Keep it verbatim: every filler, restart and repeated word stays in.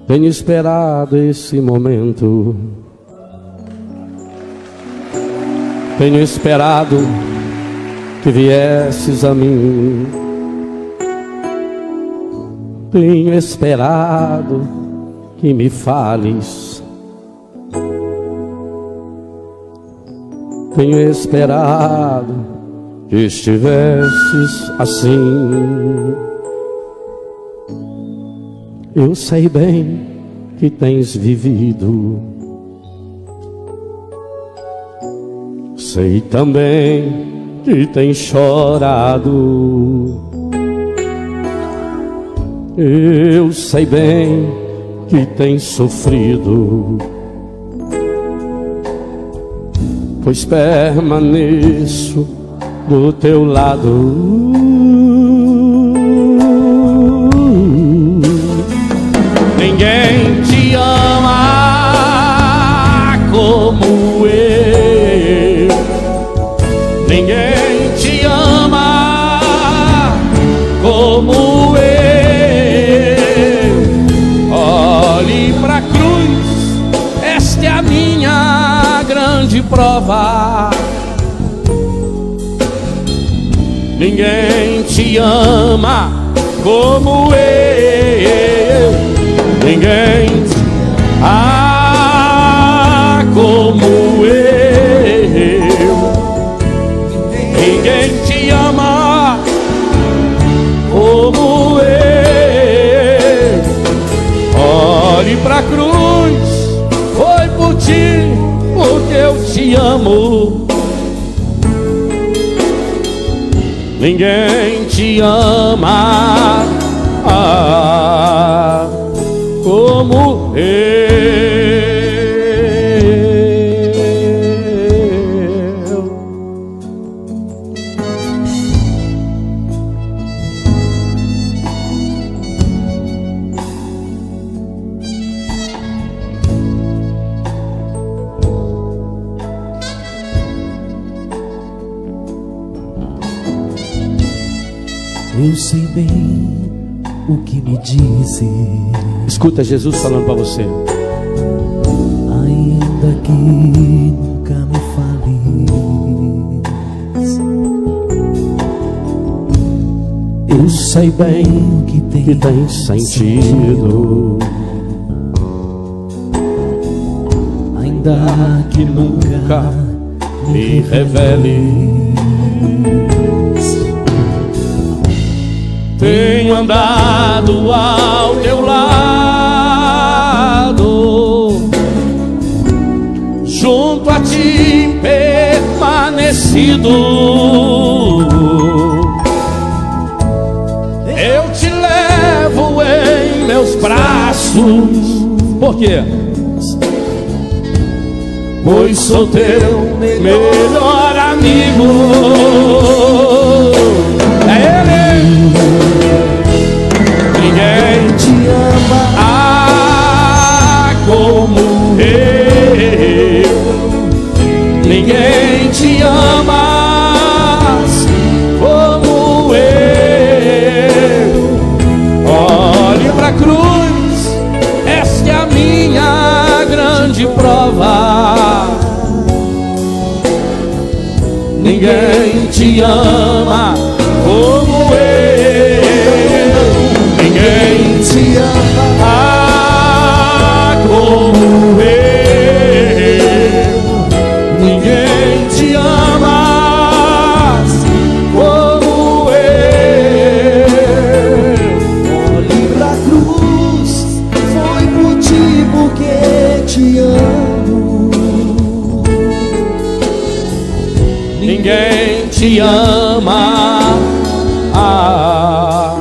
tenho esperado esse momento. Tenho esperado que viesses a mim. Tenho esperado que me fales. Tenho esperado que estivesses assim. Eu sei bem que tens vivido. Sei também que tens chorado. Eu sei bem que tens sofrido, pois permaneço do teu lado. Ninguém te ama como eu. Ninguém te ama como eu. Olhe pra cruz, esta é a minha grande prova. Ninguém te ama como eu. Ninguém te ama como eu. Ninguém te ama como eu. Olhe pra cruz, foi por ti, porque eu te amo. Ninguém te ama ah, como eu. Eu sei bem o que me dizes. Escuta Jesus falando para você. Ainda que nunca me fales, eu sei bem que tem, que tem sentido. Ainda que nunca me revele. Tenho andado ao teu lado, junto a ti permanecido. Eu te levo em meus braços. Por quê? Pois sou teu melhor amigo. É Ele. Ninguém te ama ah, como eu. Ninguém te ama como eu. Olhe pra cruz, esta é a minha grande prova. Ninguém te ama como eu. Ninguém te ama ah, como eu. Ninguém te ama como eu. olhe pra cruz, foi por ti, porque te amo. Ninguém te ama ah,